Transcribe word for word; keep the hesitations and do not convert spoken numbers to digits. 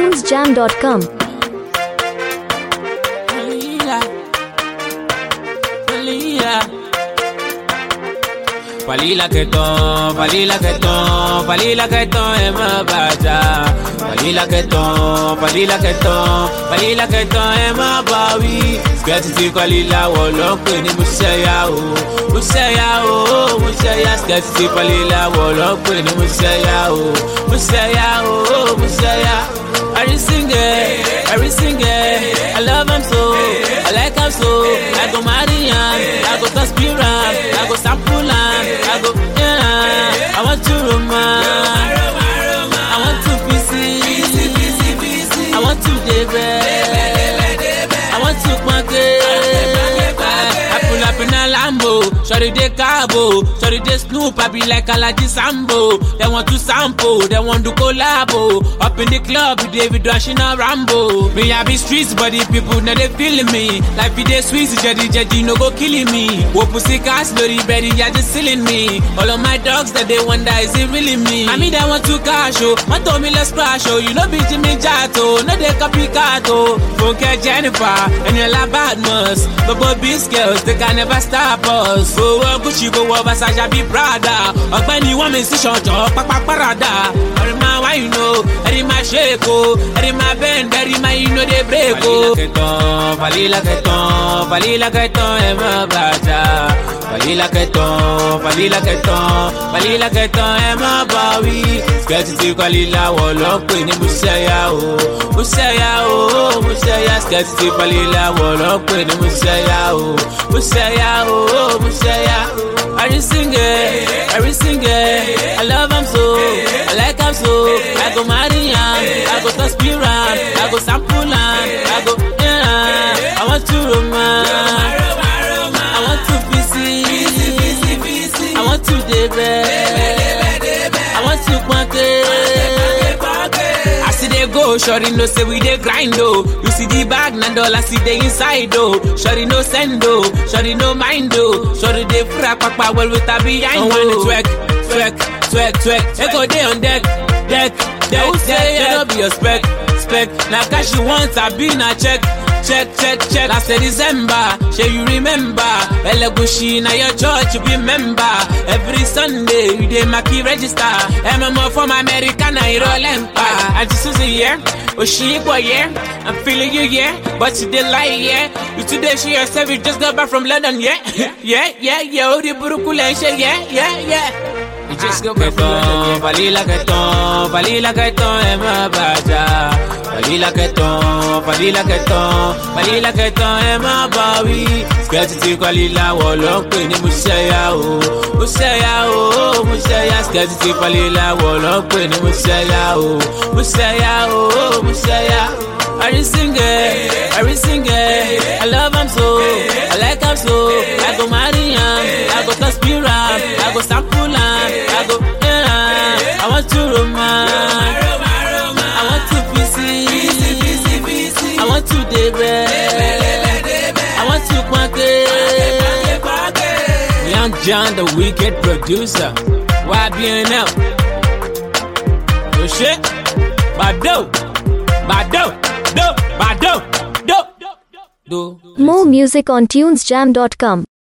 tunes jam dot com. Palila que ton, palila que ton, palila que ton es más bata. Palila que ton, palila que ton, palila que ton es más bawi. Sketi ti palila wolo pe ni musaya o, musaya o, musaya. Sketi ti palila wolo pe ni musaya o, musaya o, musaya. Every singer, every singer, I love him so, I like him so. I go marry him, I go conspire him, I go sample him, I go, yeah. I want to romance, I want to visit, I want to debate, I want to market. I pull up in a Lambo, shorty de Cabo, shorty de Snoop, I be like Alaji Sambo. They want to sample, they want to collabo. Up in the club, with David Rushing a Rambo. Me I be streets, but the people now they feeling me. Like be they sweet, jadi jadi no go killing me. Wo pussy cast, lori berry, ya just silling me. All of my dogs that they wonder, is it really me? I mean they want to cash, oh, want to me let's crash, oh. You know be Jimmy Jato, no they copycat, oh. Funke Jennifer, and you la badness. But both these girls, they can never stop us. Go oh, Gucci, go oh, Versace, be Prada. Ogbeni want me see short, oh, papa parada. Every man, why you know? Every man shake, oh. Every man bend, every man you know they break, oh. Palila que ton, palila que ton, es más bata. Palila que ton, palila que ton, palila que ton, es más bawi. Sketi ti palila wolo pe ni musaya o, musaya o, musaya. Sketi ti palila wolo pe ni musaya o, musaya o, musaya. Every singer, every singer, I love him so, I like him so. I go marry him, I go conspire him, I go sample him, I go, yeah. I want to romance, I want to visit, I want to debate, I want to market. I see they go, shorty no say we they grind oh. You see the bag, Nando, I see they inside oh. Shorty no send oh, shorty no mind oh. Shorty they frack papa well with a behind oh. Twerk, twerk, twerk, twerk. They go there on deck, deck, deck, deck. They don't be a spec, spec. Now cash you want, I be na check. Check, check, check. Last December, shall you remember? Elegushi na your church, you be member. Every Sunday, you dey maki register. M M O from America, na you roll empa. Auntie Susie, yeah. Oshiko, yeah. I'm feeling you, yeah. But you dey lie, yeah. You today, she yourself, you just got back from London, yeah. Yeah, yeah, yeah. Oh, the burukule, yeah, yeah, yeah. You just go back from London, yeah. Palila que ton, palila que ton, es más bata. Palila que ton, palila que ton, palila que ton es más bawi. Sketi ti palila wolo pe ni musaya o, musaya o, musaya. Sketi ti palila wolo pe ni musaya o, musaya o, musaya. Every singer, every singer, I love him so, I like him so. I go marry him, I go conspire him, I go sample him, I go, yeah. I want to romance, I want to visit, I want to debate, I want to market. Young John, the wicked producer. Y B N L. Oh shit, Bado, Bado, do, Bado, do, do. More music on tunes jam dot com.